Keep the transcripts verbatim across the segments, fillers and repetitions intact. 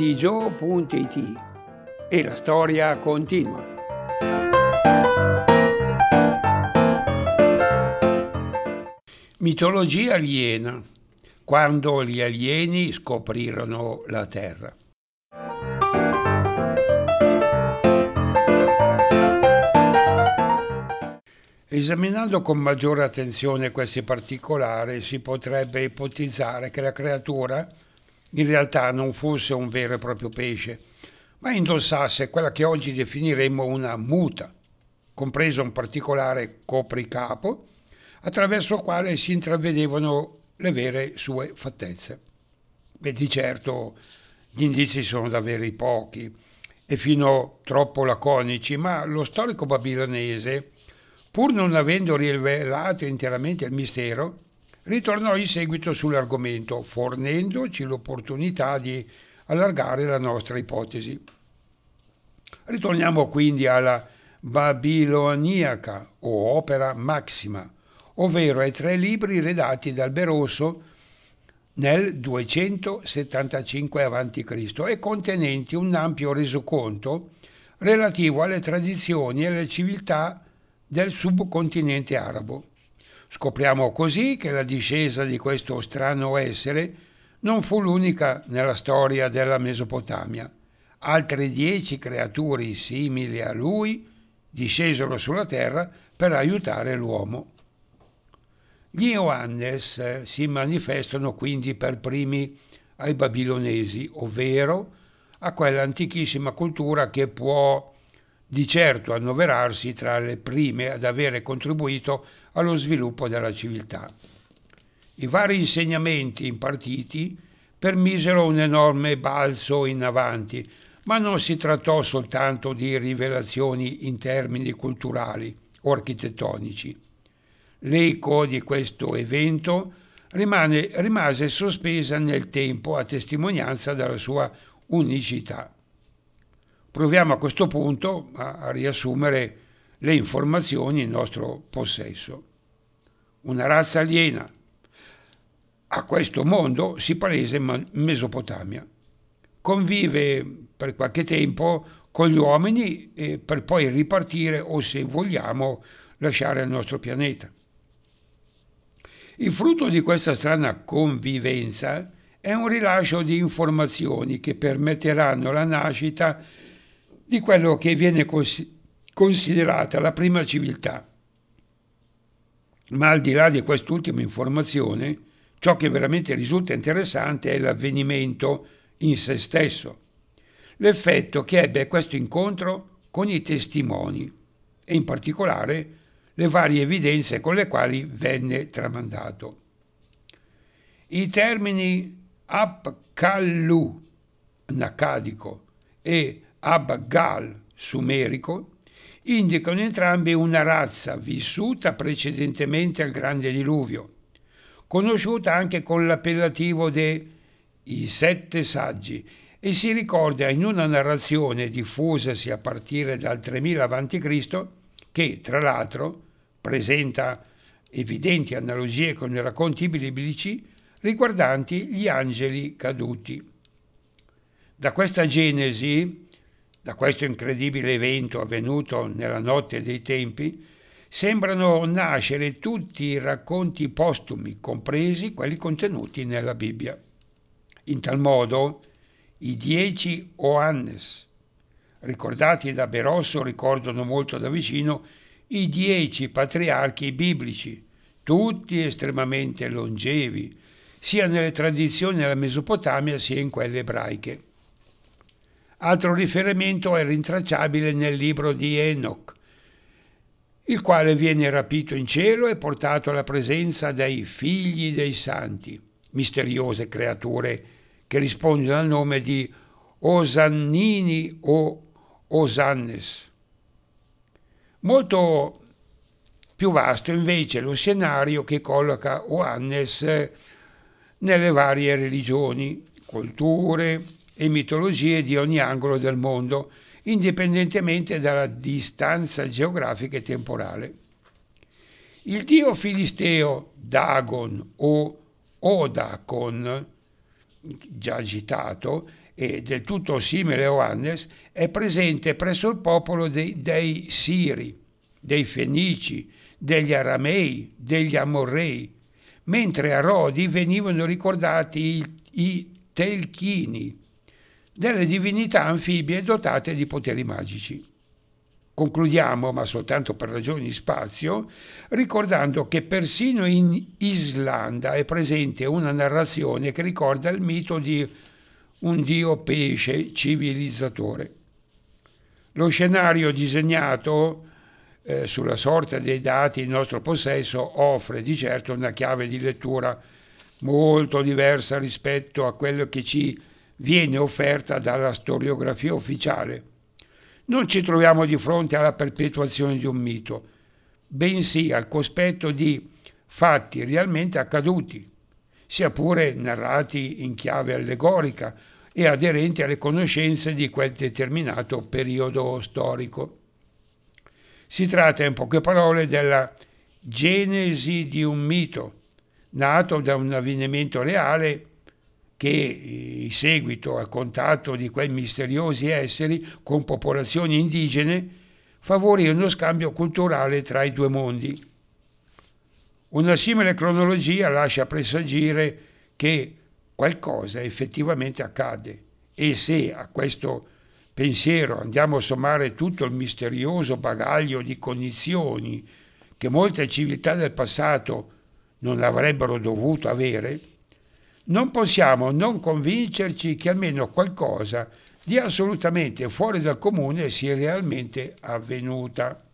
digio punto it e la storia continua. Mitologia aliena, quando gli alieni scoprirono la Terra. Esaminando con maggiore attenzione questi particolari, si potrebbe ipotizzare che la creatura in realtà non fosse un vero e proprio pesce, ma indossasse quella che oggi definiremmo una muta, compreso un particolare copricapo, attraverso il quale si intravedevano le vere sue fattezze. Beh, di certo gli indizi sono davvero pochi e fino troppo laconici, ma lo storico babilonese, pur non avendo rivelato interamente il mistero, ritornò in seguito sull'argomento, fornendoci l'opportunità di allargare la nostra ipotesi. Ritorniamo quindi alla babiloniaca o opera maxima, ovvero ai tre libri redatti da Alberosso nel duecentosettantacinque avanti Cristo e contenenti un ampio resoconto relativo alle tradizioni e alle civiltà del subcontinente arabo. Scopriamo così che la discesa di questo strano essere non fu l'unica nella storia della Mesopotamia. Altre dieci creature simili a lui discesero sulla terra per aiutare l'uomo. Gli Oannes si manifestano quindi per primi ai babilonesi, ovvero a quella antichissima cultura che può di certo annoverarsi tra le prime ad avere contribuito allo sviluppo della civiltà. I vari insegnamenti impartiti permisero un enorme balzo in avanti, ma non si trattò soltanto di rivelazioni in termini culturali o architettonici. L'eco di questo evento rimane, rimase sospesa nel tempo a testimonianza della sua unicità. Proviamo a questo punto a, a riassumere le informazioni in nostro possesso. Una razza aliena a questo mondo si palesa in Mesopotamia. Convive per qualche tempo con gli uomini eh, per poi ripartire o, se vogliamo, lasciare il nostro pianeta. Il frutto di questa strana convivenza è un rilascio di informazioni che permetteranno la nascita di quello che viene considerata la prima civiltà. Ma al di là di quest'ultima informazione, ciò che veramente risulta interessante è l'avvenimento in se stesso, l'effetto che ebbe questo incontro con i testimoni e in particolare le varie evidenze con le quali venne tramandato. I termini Ab-Kallu, accadico, e Ab-Gal, sumerico, indicano entrambi una razza vissuta precedentemente al grande diluvio, conosciuta anche con l'appellativo dei Sette Saggi, e si ricorda in una narrazione diffusasi a partire dal tremila avanti Cristo che, tra l'altro, presenta evidenti analogie con i racconti biblici riguardanti gli angeli caduti. Da questa genesi, da questo incredibile evento avvenuto nella notte dei tempi, sembrano nascere tutti i racconti postumi, compresi quelli contenuti nella Bibbia. In tal modo, i dieci Oannes, ricordati da Berosso, ricordano molto da vicino i dieci patriarchi biblici, tutti estremamente longevi, sia nelle tradizioni della Mesopotamia sia in quelle ebraiche. Altro riferimento è rintracciabile nel libro di Enoch, il quale viene rapito in cielo e portato alla presenza dei figli dei santi, misteriose creature che rispondono al nome di Osannini o Osannes. Molto più vasto invece lo scenario che colloca Oannes nelle varie religioni, culture e mitologie di ogni angolo del mondo, indipendentemente dalla distanza geografica e temporale. Il dio filisteo Dagon o Odakon, già citato, e del tutto simile a Oannes, è presente presso il popolo dei, dei Siri, dei Fenici, degli Aramei, degli Amorrei, mentre a Rodi venivano ricordati i, i Telchini, delle divinità anfibie dotate di poteri magici. Concludiamo, ma soltanto per ragioni di spazio, ricordando che persino in Islanda è presente una narrazione che ricorda il mito di un dio pesce civilizzatore. Lo scenario disegnato eh, sulla sorta dei dati in nostro possesso offre di certo una chiave di lettura molto diversa rispetto a quello che ci viene offerta dalla storiografia ufficiale. Non ci troviamo di fronte alla perpetuazione di un mito, bensì al cospetto di fatti realmente accaduti, sia pure narrati in chiave allegorica e aderenti alle conoscenze di quel determinato periodo storico. Si tratta, in poche parole, della genesi di un mito, nato da un avvenimento reale che, in seguito al contatto di quei misteriosi esseri con popolazioni indigene, favorì uno scambio culturale tra i due mondi. Una simile cronologia lascia presagire che qualcosa effettivamente accade e se a questo pensiero andiamo a sommare tutto il misterioso bagaglio di cognizioni che molte civiltà del passato non avrebbero dovuto avere, non possiamo non convincerci che almeno qualcosa di assolutamente fuori dal comune sia realmente avvenuta.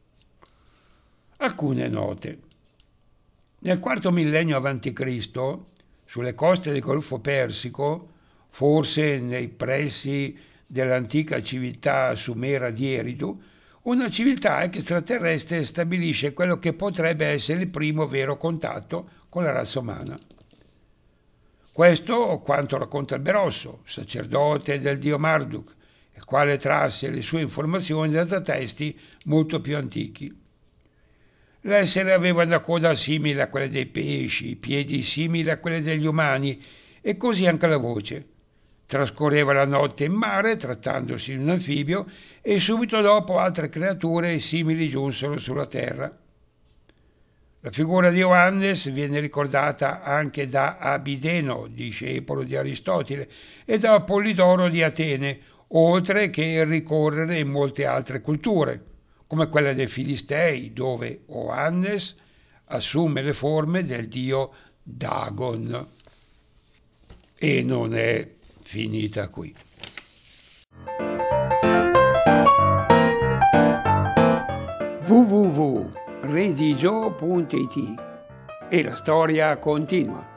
Alcune note. Nel quarto millennio avanti Cristo, sulle coste del Golfo Persico, forse nei pressi dell'antica civiltà sumera di Eridu, una civiltà extraterrestre stabilisce quello che potrebbe essere il primo vero contatto con la razza umana. Questo quanto racconta il Berosso, sacerdote del dio Marduk, il quale trasse le sue informazioni da testi molto più antichi. L'essere aveva una coda simile a quella dei pesci, i piedi simili a quelli degli umani e così anche la voce. Trascorreva la notte in mare, trattandosi di un anfibio, e subito dopo altre creature simili giunsero sulla terra. La figura di Oannes viene ricordata anche da Abideno, discepolo di Aristotele, e da Pollidoro di Atene, oltre che ricorrere in molte altre culture, come quella dei Filistei, dove Oannes assume le forme del dio Dagon. E non è finita qui. w w w punto redigio punto it e la storia continua.